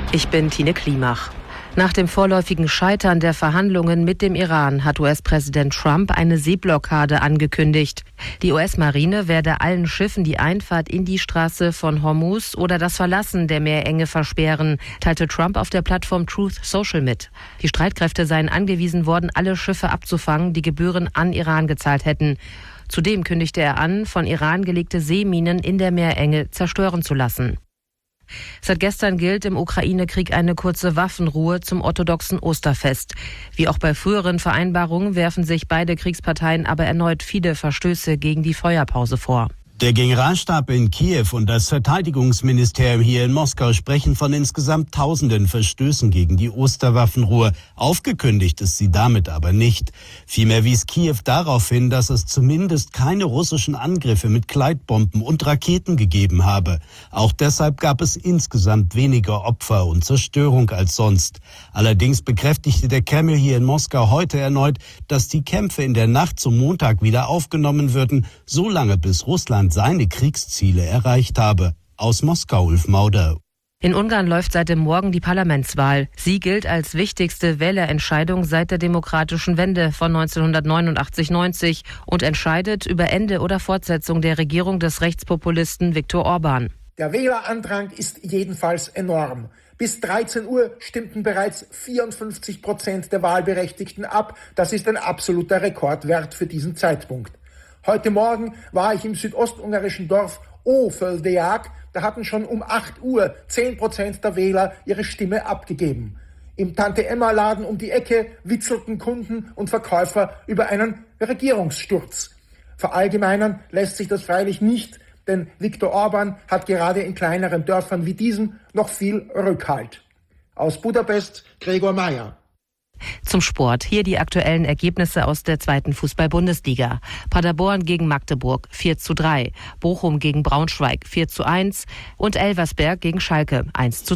Ich bin Tine Klimach. Nach dem vorläufigen Scheitern der Verhandlungen mit dem Iran hat US-Präsident Trump eine Seeblockade angekündigt. Die US-Marine werde allen Schiffen die Einfahrt in die Straße von Hormuz oder das Verlassen der Meerenge versperren, teilte Trump auf der Plattform Truth Social mit. Die Streitkräfte seien angewiesen worden, alle Schiffe abzufangen, die Gebühren an Iran gezahlt hätten. Zudem kündigte er an, von Iran gelegte Seeminen in der Meerenge zerstören zu lassen. Seit gestern gilt im Ukraine-Krieg eine kurze Waffenruhe zum orthodoxen Osterfest. Wie auch bei früheren Vereinbarungen werfen sich beide Kriegsparteien aber erneut viele Verstöße gegen die Feuerpause vor. Der Generalstab in Kiew und das Verteidigungsministerium hier in Moskau sprechen von insgesamt tausenden Verstößen gegen die Osterwaffenruhe. Aufgekündigt ist sie damit aber nicht. Vielmehr wies Kiew darauf hin, dass es zumindest keine russischen Angriffe mit Gleitbomben und Raketen gegeben habe. Auch deshalb gab es insgesamt weniger Opfer und Zerstörung als sonst. Allerdings bekräftigte der Kreml hier in Moskau heute erneut, dass die Kämpfe in der Nacht zum Montag wieder aufgenommen würden, solange bis Russland seine Kriegsziele erreicht habe. Aus Moskau, Ulf Mauder. In Ungarn läuft seit dem Morgen die Parlamentswahl. Sie gilt als wichtigste Wählerentscheidung seit der demokratischen Wende von 1989-90 und entscheidet über Ende oder Fortsetzung der Regierung des Rechtspopulisten Viktor Orbán. Der Wählerandrang ist jedenfalls enorm. Bis 13 Uhr stimmten bereits 54% der Wahlberechtigten ab. Das ist ein absoluter Rekordwert für diesen Zeitpunkt. Heute Morgen war ich im südostungarischen Dorf Ófölddeák. Da hatten schon um 8 Uhr 10% der Wähler ihre Stimme abgegeben. Im Tante-Emma-Laden um die Ecke witzelten Kunden und Verkäufer über einen Regierungssturz. Verallgemeinern lässt sich das freilich nicht, denn Viktor Orbán hat gerade in kleineren Dörfern wie diesem noch viel Rückhalt. Aus Budapest, Gregor Meyer. Zum Sport. Hier die aktuellen Ergebnisse aus der 2. Fußball-Bundesliga. Paderborn gegen Magdeburg 4:3, Bochum gegen Braunschweig 4:1 und Elversberg gegen Schalke 1:2.